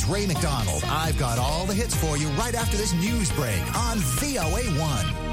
is Ray McDonald. I've got all the hits for you right after this news break on VOA1.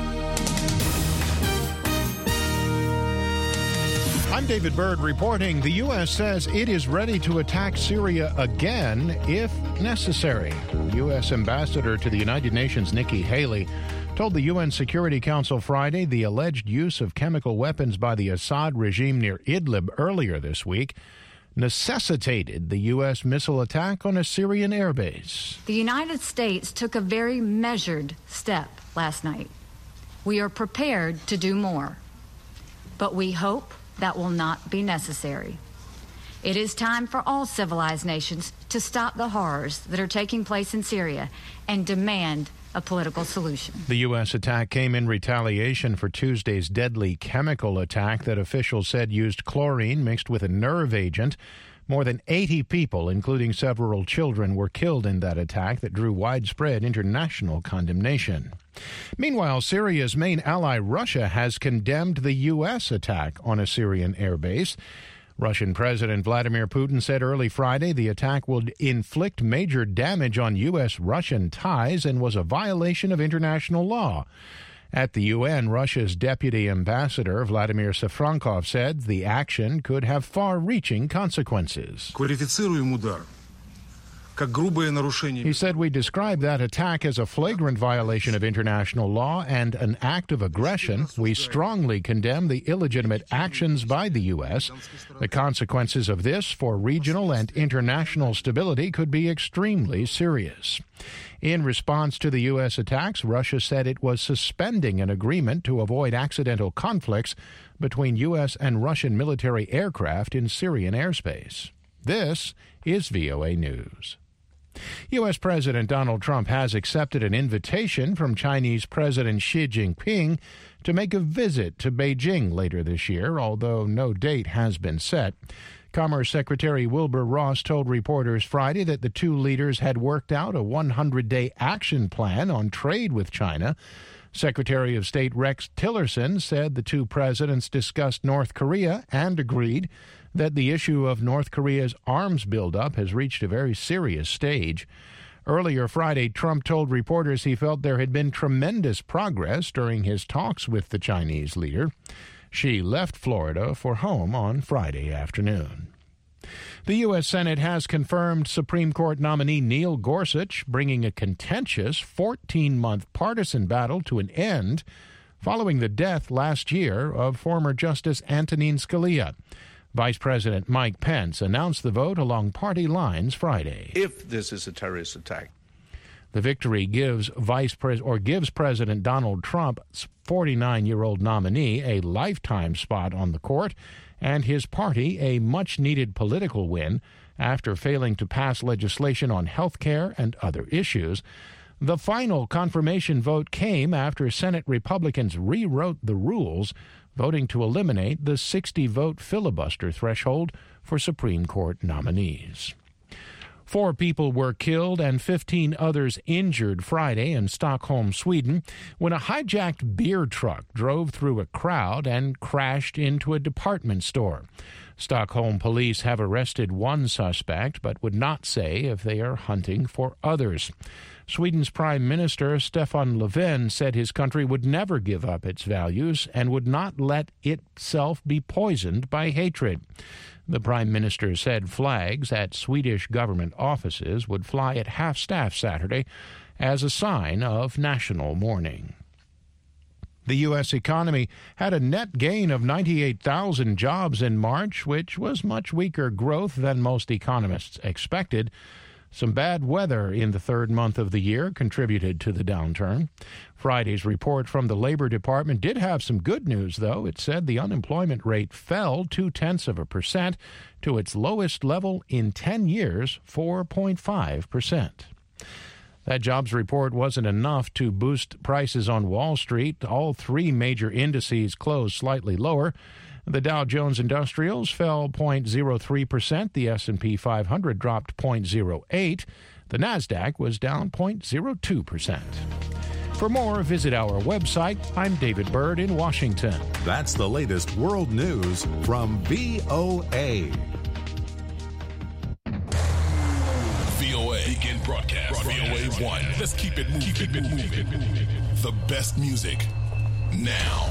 I'm David Byrd reporting. The U.S. says it is ready to attack Syria again if necessary. U.S. Ambassador to the United Nations Nikki Haley told the UN Security Council Friday the alleged use of chemical weapons by the Assad regime near Idlib earlier this week necessitated the U.S. missile attack on a Syrian airbase. The United States took a very measured step last night. We are prepared to do more, but we hope that will not be necessary. It is time for all civilized nations to stop the horrors that are taking place in Syria and demand a political solution. The U.S. attack came in retaliation for Tuesday's deadly chemical attack that officials said used chlorine mixed with a nerve agent. More than 80 people, including several children, were killed in that attack that drew widespread international condemnation. Meanwhile, Syria's main ally, Russia, has condemned the U.S. attack on a Syrian airbase. Russian President Vladimir Putin said early Friday the attack would inflict major damage on U.S.-Russian ties and was a violation of international law. At the UN, Russia's Deputy Ambassador Vladimir Safrankov said the action could have far-reaching consequences. He said we describe that attack as a flagrant violation of international law and an act of aggression. We strongly condemn the illegitimate actions by the U.S. The consequences of this for regional and international stability could be extremely serious. In response to the U.S. attacks, Russia said it was suspending an agreement to avoid accidental conflicts between U.S. and Russian military aircraft in Syrian airspace. This is VOA News. U.S. President Donald Trump has accepted an invitation from Chinese President Xi Jinping to make a visit to Beijing later this year, although no date has been set. Commerce Secretary Wilbur Ross told reporters Friday that the two leaders had worked out a 100-day action plan on trade with China. Secretary of State Rex Tillerson said the two presidents discussed North Korea and agreed that the issue of North Korea's arms buildup has reached a very serious stage. Earlier Friday, Trump told reporters he felt there had been tremendous progress during his talks with the Chinese leader. Xi left Florida for home on Friday afternoon. The U.S. Senate has confirmed Supreme Court nominee Neil Gorsuch, bringing a contentious 14-month partisan battle to an end following the death last year of former Justice Antonin Scalia. Vice President Mike Pence announced the vote along party lines Friday. If this is a terrorist attack, the victory gives President Donald Trump's 49-year-old nominee a lifetime spot on the court and his party a much-needed political win after failing to pass legislation on health care and other issues. The final confirmation vote came after Senate Republicans rewrote the rules, voting to eliminate the 60-vote filibuster threshold for Supreme Court nominees. 4 people were killed and 15 others injured Friday in Stockholm, Sweden, when a hijacked beer truck drove through a crowd and crashed into a department store. Stockholm police have arrested one suspect but would not say if they are hunting for others. Sweden's Prime Minister Stefan Löfven said his country would never give up its values and would not let itself be poisoned by hatred. The Prime Minister said flags at Swedish government offices would fly at half-staff Saturday as a sign of national mourning. The U.S. economy had a net gain of 98,000 jobs in March, which was much weaker growth than most economists expected. Some bad weather in the third month of the year contributed to the downturn. Friday's report from the Labor Department did have some good news, though. It said the unemployment rate fell 0.2% to its lowest level in 10 years, 4.5%. That jobs report wasn't enough to boost prices on Wall Street. All 3 major indices closed slightly lower. The Dow Jones Industrials fell 0.03%. The S&P 500 dropped 0.08%. The Nasdaq was down 0.02%. For more, visit our website. I'm David Byrd in Washington. That's the latest world news from VOA. VOA Weekend broadcast. VOA1. Let's keep it moving. Keep it moving. The best music now.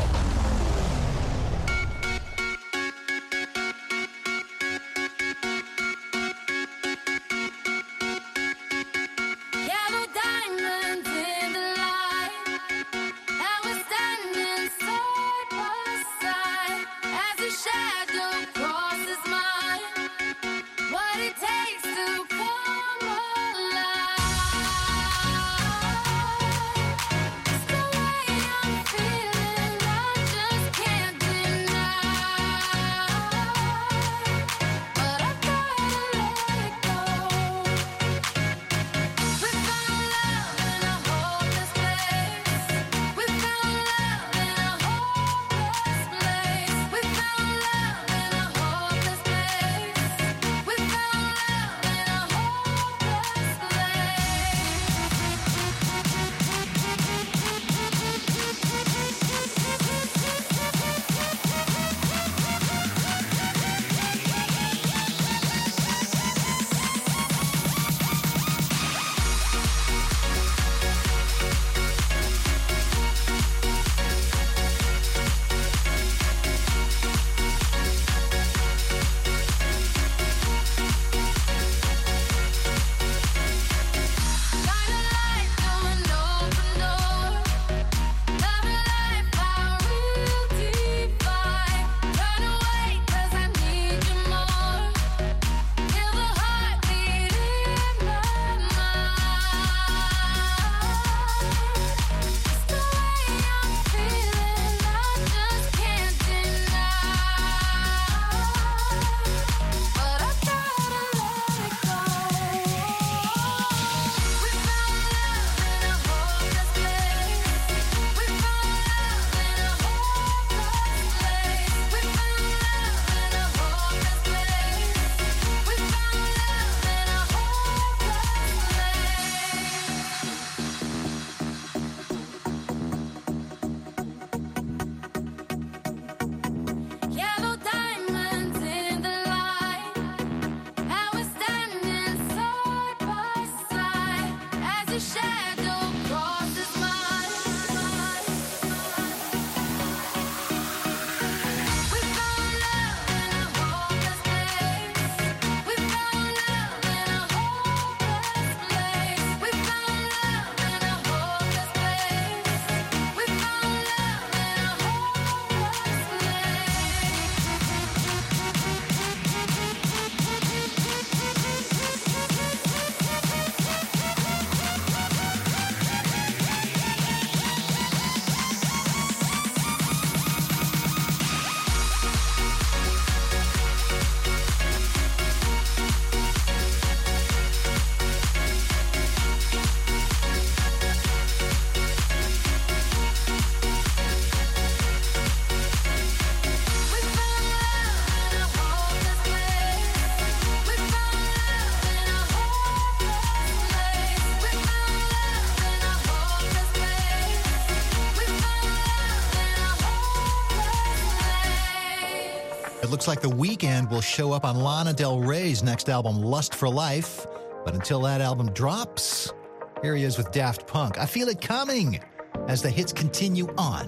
It looks like The Weeknd will show up on Lana Del Rey's next album, Lust for Life. But until that album drops, here he is with Daft Punk. I Feel It Coming as the hits continue on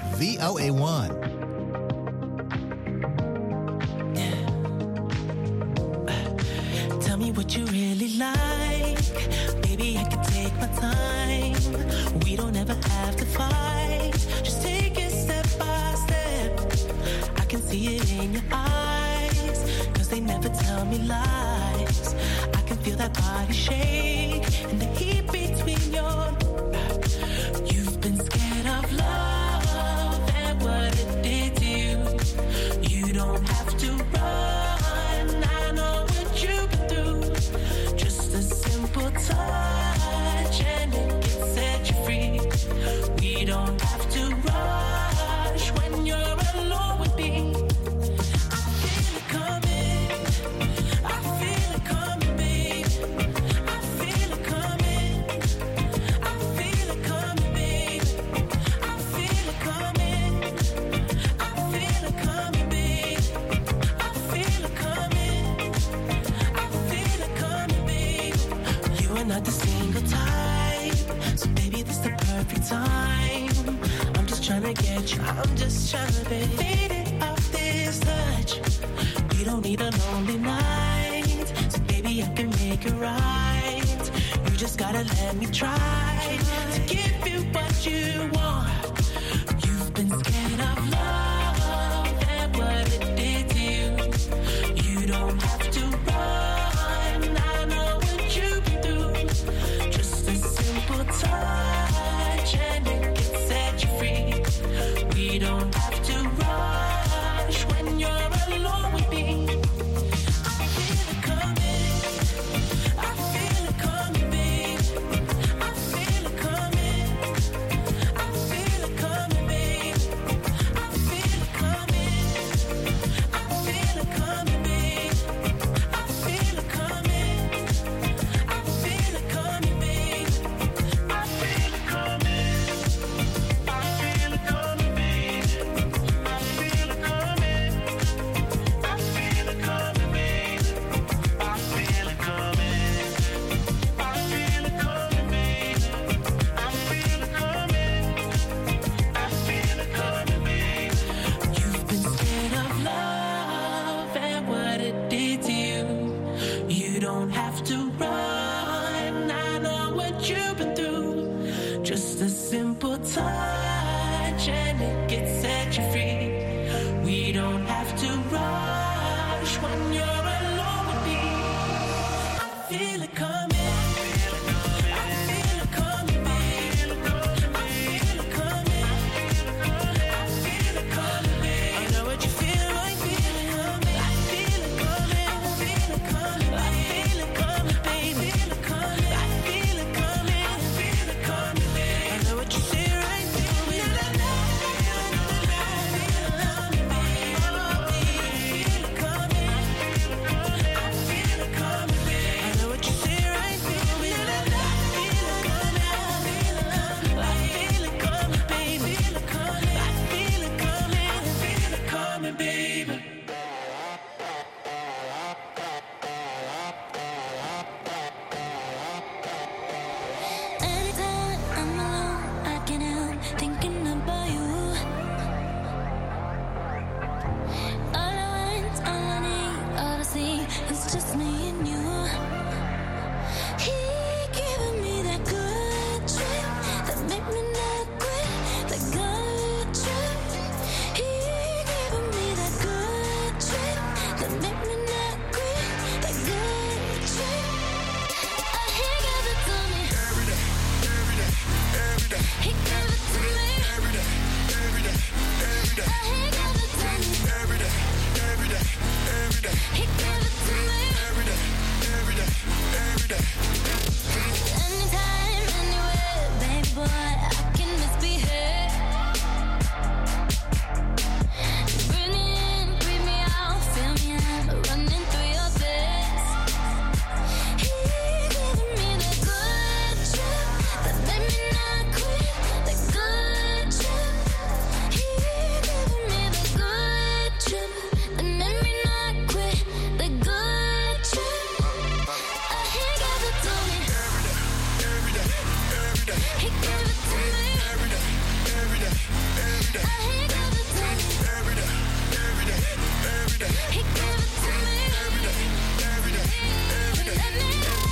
VOA1. Tell me what you really like. Baby, I can take my time. We don't ever have to fight. Just take it step by step. I can see it in your eyes, 'cause they never tell me lies. I can feel that body shake and the heat between your... You've been scared of love and what it did to you. You don't have to run. I know what you've been through. Just a simple touch and it can set you free. We don't have to rush when you're alone with me. I feel it coming. I feel it coming, babe. I feel not a single type. So baby, this the perfect time. I'm just trying to get you, I'm just trying to be faded off this touch. You don't need a lonely night. So baby, I can make it right. You just gotta let me try to give you what you want. You've been scared of love and what it did to you. You don't have to run, I know what you've been through. Just a simple touch and it can set you free. We don't have to rush when you're alone with me. I feel it coming, I feel it coming, babe. I feel it coming, I feel it coming, babe. I feel it coming, I feel it coming, babe. I feel it coming, I feel it coming, babe. I feel it coming, I feel it coming, babe. I feel it coming, I feel it coming, babe. I feel it coming, I feel it coming, babe. I feel it coming, I feel it coming, babe. You've been scared of love and what it did to you. You don't have to run, I know what you've been through. Just a simple touch and it can set you free. We don't have to rush when you're alone with me. I feel it coming. I feel it coming, babe. I feel it coming. I feel it coming, babe. I know what you feel like. Feel it coming. I feel it coming. I feel it coming. I feel it coming, babe. I feel it coming. I feel it coming. I feel it coming, babe. I know what you say right. Feel it. I feel it coming, babe. I feel it coming. I feel it coming, babe. I know what you say right. Feel it. I feel it coming. I feel it coming. I feel it coming, babe. I feel it coming. I feel it coming. I feel it coming, babe. Anytime I'm alone, I can't help thinking about you. All I want, all I need, all I see is just me and you. He giving me that good trip that make me not quit. That good trip. He giving me that good trip that make me not quit. That good trip. He gave it to me. He gave it to me. He gave it to me. He gave it to me. Anytime, anywhere, baby boy, I can misbehave. Bring me in, breathe me out, fill me up, running through your best. He giving me that good trip that made me not quit. That good trip. He giving me that good trip that made me not quit. That good trip. He gave it to me. He gave it to me. He gave it to me. He gave it to me. Let me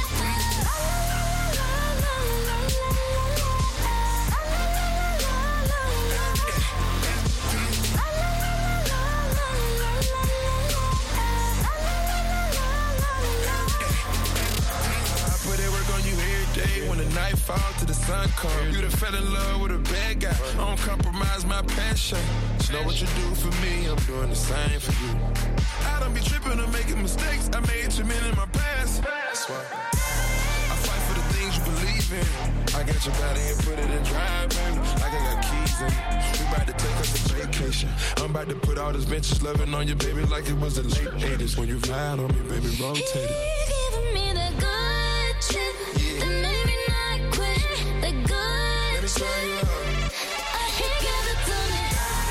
I put that work on you every day. When the night falls to the sun come, you done fell in love with a bad guy. I don't compromise my passion. Just know what you do for me, I'm doing the same for you. I don't be tripping or making mistakes. I made too many in my past. That's why I fight for the things you believe in. I got your body and put it in drive, baby. Like I got keys in it. We about to take us a vacation. I'm about to put all this vintage loving on you, baby, like it was the late 80s. When you ride on me, baby, rotate it. He giving me that good trip that made me not quit. That good Let me trip. turn you up. He gave it to me.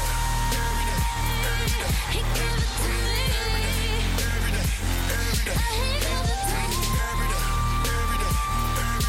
He gave it to me. He gave it to me.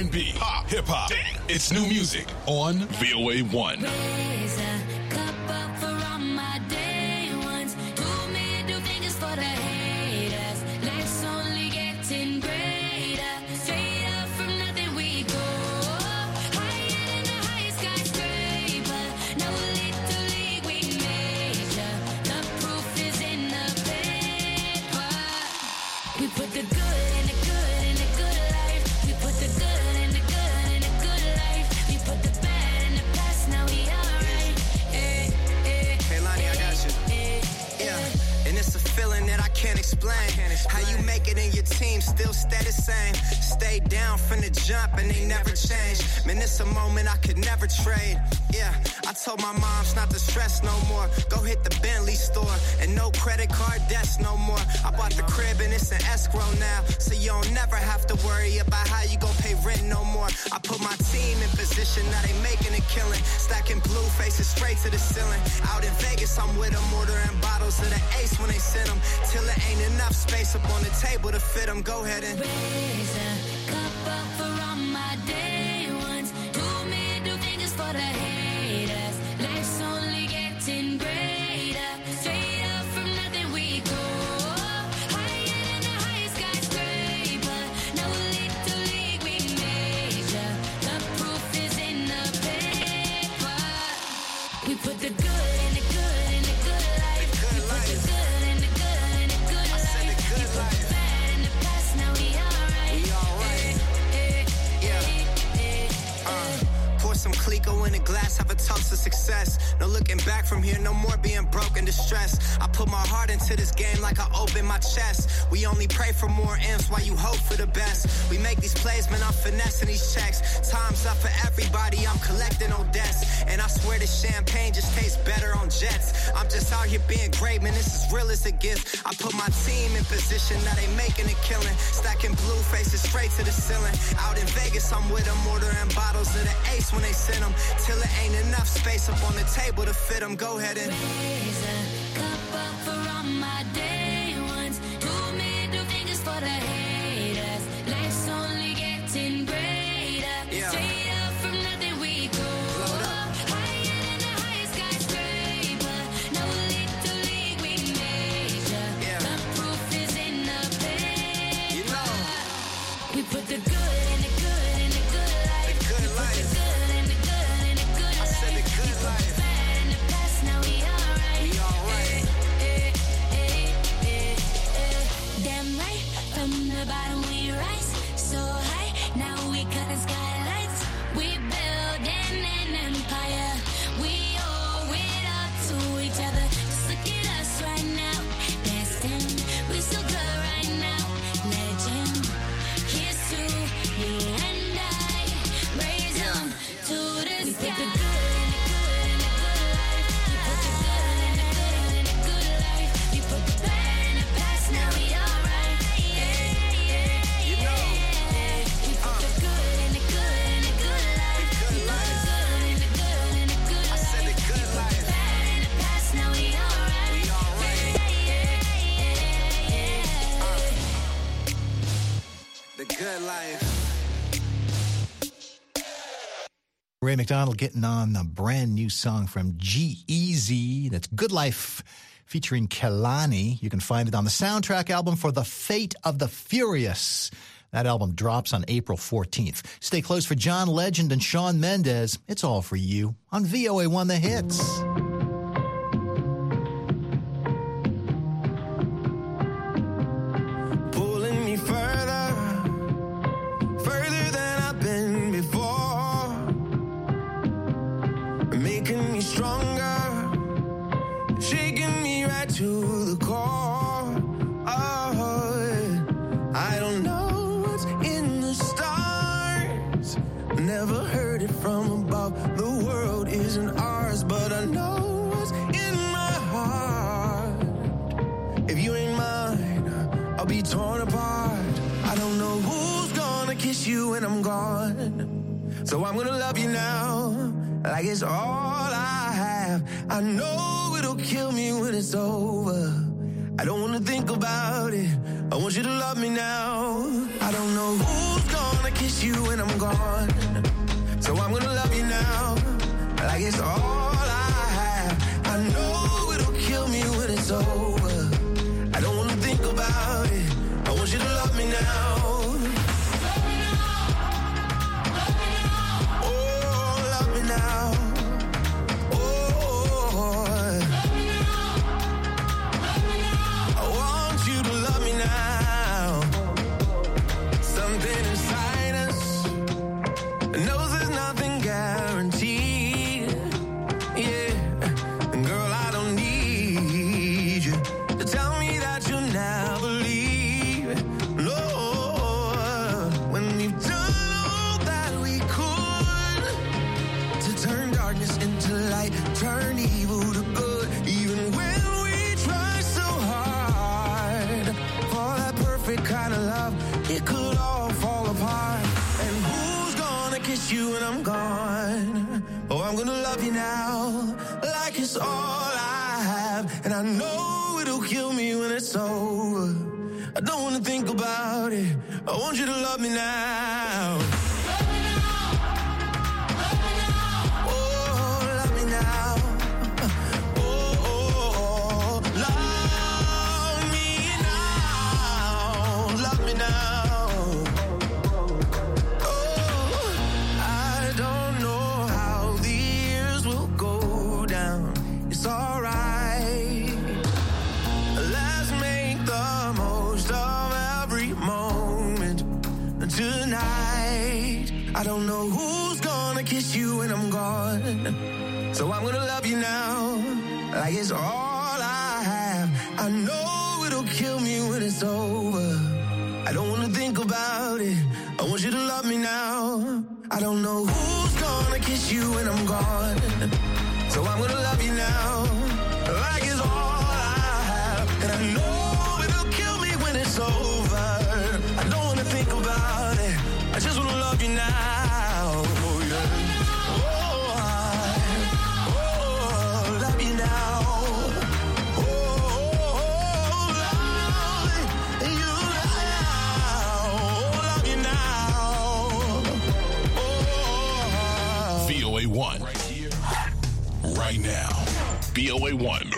R&B, pop, hip-hop. It's new music on VOA 1. Raise a cup up for all my day ones. 2 middle fingers for the haters. Life's only getting greater. Straight up from nothing we go. Higher than the highest skyscraper. No little league we major. The proof is in the paper. We put the good in the good in the good life. We put the good in the good in the good life. We put the bad in the past, now we alright. Hey, Lonnie, I got you. Yeah, and it's a feeling that I can't explain. How you make it in your team still stay the same. Stay down from the jump and they never change. Man, it's a moment I could never trade. Yeah, I told my moms not to stress no more. Go hit the Bentley store and no credit card debts no more. I bought the crib and it's an escrow now, so you don't never have to worry about how you gon' pay rent no more. I put my team in position, now they making a killing. Stacking blue faces straight to the ceiling. Out in Vegas, I'm with them, ordering bottles of the Ace when they send them. Till there ain't enough space up on the table to fit them. Go ahead and raise a cup up for all my day ones. 2 middle fingers for the haters. Life's only getting greater. Straight up from nothing we go. Higher than the highest skyscraper. No little league we major. The proof is in the paper. We put the good in the good in the good life. We put the good in the good in the good life. We put the bad in the past, now we alright. we alright. Pour some Clico in a glass, have a toast to success. No looking back from here, no more being broke and distressed. I put my heart into this game like I open my chest. We only pray for more M's while you hope for the best. We make these plays, man, I'm finessing these checks. Time's up for everybody, I'm collecting on debts. And I swear this champagne just tastes better on jets. I'm just out here being great, man, this is real as it gets. I put my team in position, now they making a killing. Stacking blue faces straight to the ceiling. Out in Vegas, I'm with them, ordering bottles of the Ace when they send them. Till there ain't enough space up on the table to fit them. Go ahead and raise a cup up for all my day ones. 2 middle fingers for the haters. Life's only getting greater. Straight up from nothing we go. Higher than the highest skyscraper. No little league we major. The proof is in the paper. We put the good in the good in the good life. We put the good in the good in the good life. We put the bad in the past, now we alright. Damn right, from the bottom we rise so high. Now we cutting skylights. We building an empire. We owe it up to each other. Just look at us right now. Destined, we so good right now. Legend, here's to you and I. Raise them to the sky. We put the good in the good in the good life. We put the good in the good in the good life. We put the bad in the past, now we alright. We put the good in the good in the good life. We put the good in the good in the good life. We put the bad in the past, now we alright. the good life. Ray McDonald getting on a brand new song from G-Eazy. That's Good Life featuring Kehlani. You can find it on the soundtrack album for The Fate of the Furious. That album drops on April 14th. Stay close for John Legend and Shawn Mendes. It's all for you on VOA 1 The Hits. Pulling me further than I've been before, making me stronger, shaking me right to the core. Oh, I don't know what's in the stars, never heard it from above. The world isn't ours, but I know what's in my heart. If you ain't mine, I'll be torn apart. I don't know who's gonna kiss you when I'm gone, so I'm gonna love you now like it's all I have. I know it'll kill me when it's over. I don't wanna think about it, I want you to love me now. I don't know who's gonna kiss you when I'm gone. So I'm gonna love you now, like it's all I have. I know it'll kill me when it's over. I don't wanna think about it. I want you to love me now. Love me now. Love me now. Oh, love me now. Oh, love me now. Love me now. I want you to love me now. Something inside us knows there's nothing guaranteed. Yeah, and girl, I don't need you to tell me that you'll never leave. No, when we've done all that we could to turn darkness into light, turn evil to good. Even when we try so hard for that perfect kind of love, it could all fall apart. And who's gonna kiss you when I'm gone? Oh, I'm gonna love you now, like it's all I have. And I know it'll kill me when it's over. I don't wanna think about it. I want you to love me now. Love me now. Love me now. Oh, love me now. Oh, love me now. Love me now. Oh, I don't know how the years will go down. It's alright. Let's make the most of every moment tonight. I don't know who's gonna kiss you when I'm gone. So I'm gonna love you now, like it's all I have. I know it'll kill me when it's over. I don't wanna think about it. I want you to love me now. I don't know who's gonna kiss you when I'm gone. So I'm gonna love you now, like it's all I have. And I know it'll kill me when it's over. I don't wanna think about it. I just wanna love you now. Oh, yeah. Oh, love you now. Oh, love you now. Love you now. VOA1. Right here, right now. VOA1.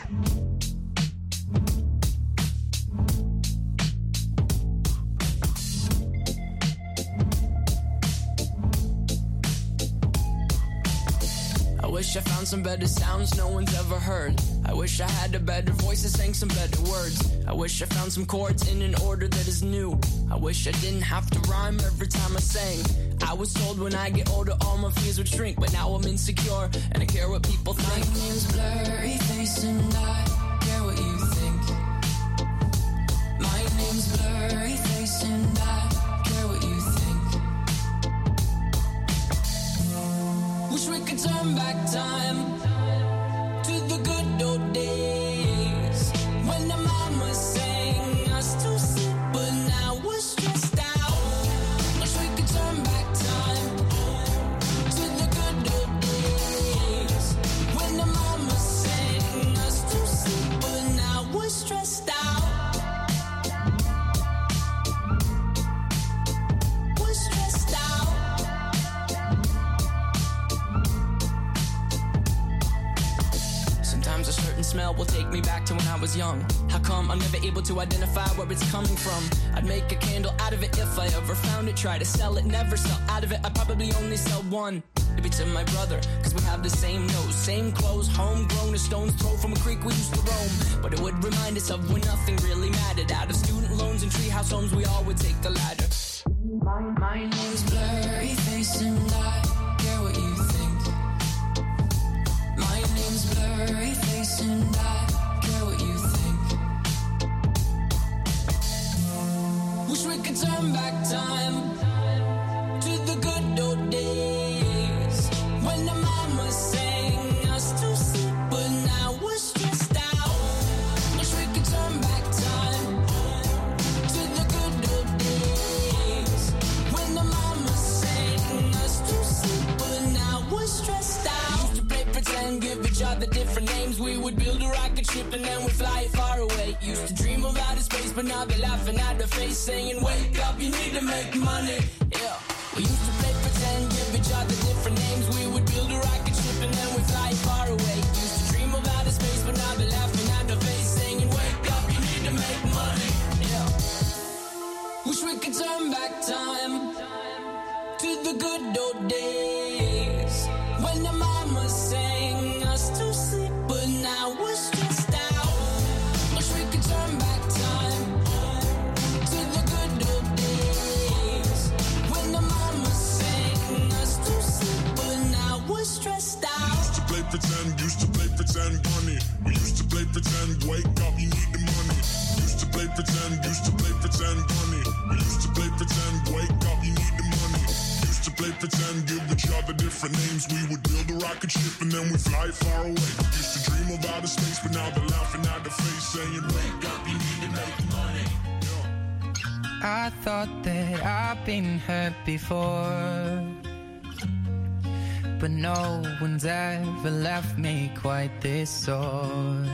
I wish I found some better sounds no one's ever heard. I wish I had a better voice that sang some better words. I wish I found some chords in an order that is new. I wish I didn't have to rhyme every time I sang. I was told when I get older all my fears would shrink, but now I'm insecure and I care what people think. My name's Blurry Face and I care what you think. My name's Blurry Face and I care what you think. Wish we could turn back time to the good old days when the mama sang us to sleep, but now we're stressed out. Wish we could turn back time to the good old days when the mama sang us to sleep, but now we're stressed out. We're stressed out. Sometimes a certain smell will take me back to when I was young. How come I'm never able to identify where it's coming from? I'd make a candle out of it if I ever found it. Try to sell it, never sell out of it. I'd probably only sell one. Maybe to my brother, cause we have the same nose, same clothes, homegrown, a stone's throw from a creek we used to roam. But it would remind us of when nothing really mattered. Out of student loans and treehouse homes, we all would take the ladder. My name's Blurry Face and I care what you think. My name's Blurry Face and I care what you think. Wish we could turn back time to the good old days when the mama sang us to sleep, but now we're stressed out. Wish we could turn back time to the good old days when the mama sang us to sleep, but now we're stressed out. Used to play pretend, give each other different names. We would build a rocket ship and then we'd fly it far away. Used to dream of outer space, but now they're laughing at the face, saying, wake up, you need to make money. Yeah. We used to play pretend, give each other different names. We would build a rocket ship and then we'd fly far away. Used to dream of outer space, but now they're laughing at the face, saying, wake up, you need to make money. Yeah. Wish we could turn back time to the good old days when the mama sang us to sleep, but now we're stressed out. Wish we could turn back time to the good old days when the mama sang us to sleep, but now we're stressed out. Used to play pretend, bunny. We used to play pretend, wake up, you need the money. Used to play pretend, bunny. We used to play pretend, wake up, you need the money. Used to play pretend, give each other different names. We would build a rocket ship and then we fly far away. Used to dream of outer space, but now they're laughing at the face, saying, wake up, you need to make money. I thought that I've been hurt before, but no one's ever left me quite this sore.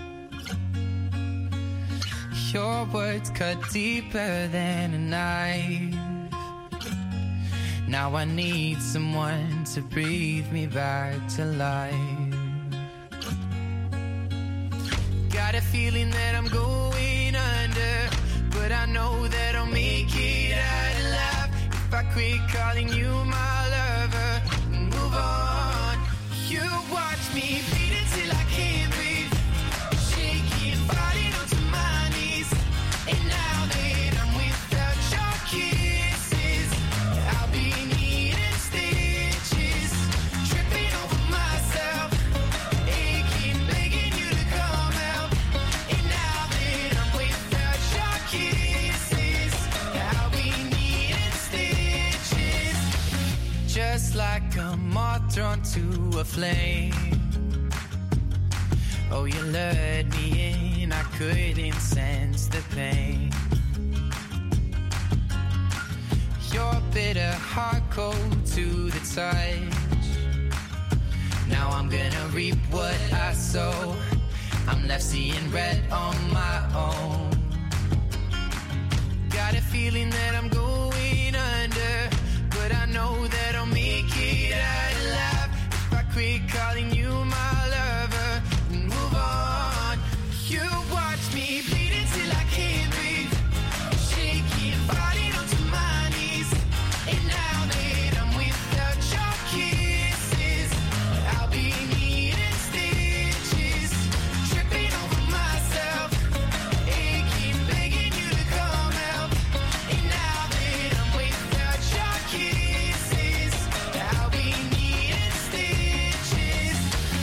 Your words cut deeper than a knife. Now I need someone to breathe me back to life. Got a feeling that I'm going under, but I know that I'll make it out alive if I quit calling you my lover and move on. You watch me bleed until I can't breathe, shaking, falling onto my knees. And now that I'm without your kisses, I'll be needing stitches, tripping over myself, aching, begging you to come out. And now that I'm without your kisses, I'll be needing stitches, just like a moth drawn to a flame. Oh, you lured me in, I couldn't sense the pain. Your bitter heart cold to the touch. Now I'm gonna reap what I sow. I'm left seeing red on my own. Got a feeling that I'm going under, but I know that I'll make it out alive if I quit calling you my lover and move on. You watch me bleed until I can't breathe, shaking, falling onto my knees. And now that I'm without your kisses, I'll be needing stitches, tripping over myself, aching, begging you to come out. And now that I'm without your kisses, I'll be needing stitches.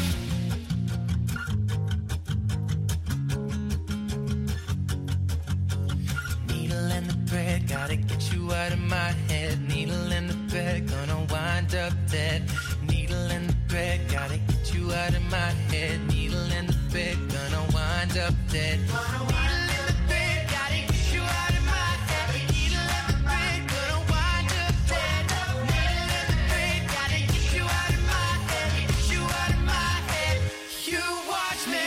Needle in the thread, gotta get you out of my head. Needle in the thread, gonna wind up dead. Needle in the thread, gotta get you out of my head. Needle in the thread, gonna wind up dead. Needle in the thread, gotta get you out of my head. Needle in the thread, gonna wind up dead. Needle in the thread, gotta get you out of my head. Get you out of my head. You watch me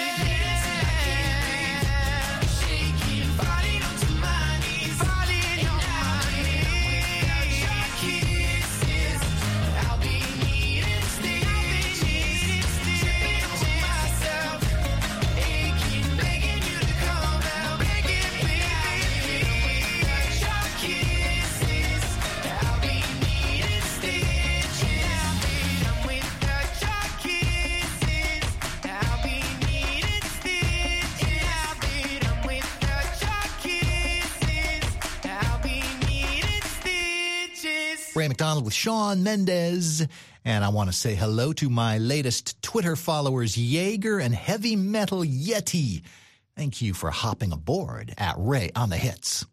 shaking, falling onto my knees, falling on my knees. Your kisses, I'll be needing stitches, tripping over myself, aching, begging you to come out, begging me. Your kisses, I'll be needing stitches. I'm without your kisses, I'll be needing stitches. I'm without your kisses, I'll be needing stitches. Ray McDonald with Shawn Mendes. And I want to say hello to my latest Twitter followers, Jaeger and Heavy Metal Yeti. Thank you for hopping aboard at Ray on the Hits.